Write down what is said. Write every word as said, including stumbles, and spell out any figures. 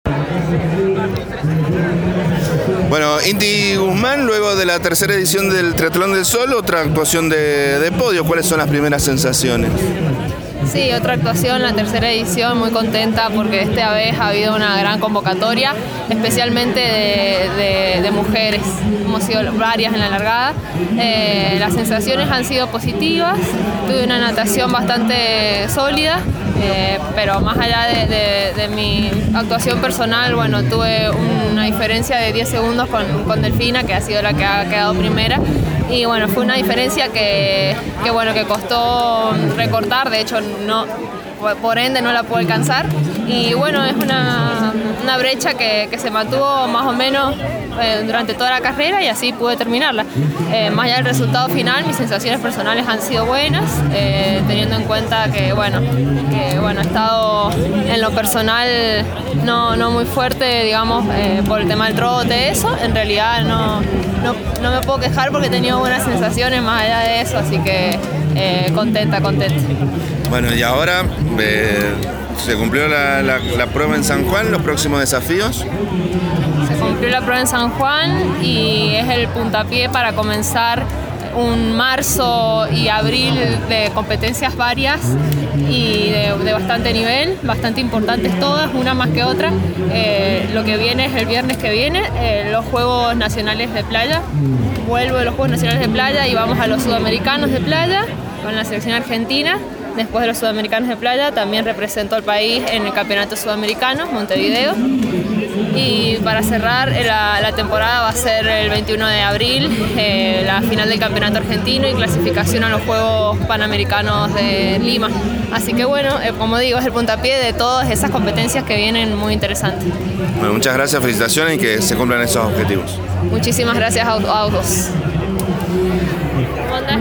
Bueno, Inti Guzmán, luego de la tercera edición del Triatlón del Sol, otra actuación de, de podio. ¿Cuáles son las primeras sensaciones? Sí, otra actuación, la tercera edición, muy contenta porque esta vez ha habido una gran convocatoria, especialmente de, de, de mujeres. Hemos sido varias en la largada. Eh, las sensaciones han sido positivas, tuve una natación bastante sólida, eh, pero más allá de, de, de mi actuación personal, bueno, tuve una diferencia de diez segundos con, con Delfina, que ha sido la que ha quedado primera. Y bueno, fue una diferencia que, que, bueno, que costó recortar, de hecho no, por ende no la pude alcanzar. Y bueno, es una, una brecha que, que se mantuvo más o menos eh, durante toda la carrera y así pude terminarla. Eh, más allá del resultado final, mis sensaciones personales han sido buenas, eh, teniendo en cuenta que bueno, que, bueno, he estado en lo personal no, no muy fuerte, digamos, eh, por el tema del trote, eso. En realidad no, no, no me puedo quejar porque he tenido buenas sensaciones más allá de eso, así que eh, contenta, contenta. Bueno, y ahora eh, se cumplió la, la, la prueba en San Juan, los próximos desafíos. Se cumplió la prueba en San Juan y es el puntapié para comenzar un marzo y abril de competencias varias y de, de bastante nivel, bastante importantes todas, una más que otra. Eh, lo que viene es el viernes que viene, eh, los Juegos Nacionales de Playa. Vuelvo de los Juegos Nacionales de Playa y vamos a los Sudamericanos de Playa con la selección argentina. Después de los Sudamericanos de Playa también represento al país en el Campeonato Sudamericano, Montevideo. Y para cerrar la, la temporada va a ser el veintiuno de abril, eh, la final del Campeonato Argentino y clasificación a los Juegos Panamericanos de Lima. Así que bueno, eh, como digo, es el puntapié de todas esas competencias que vienen muy interesantes. Bueno, muchas gracias, felicitaciones y que se cumplan esos objetivos. Muchísimas gracias a, a todos.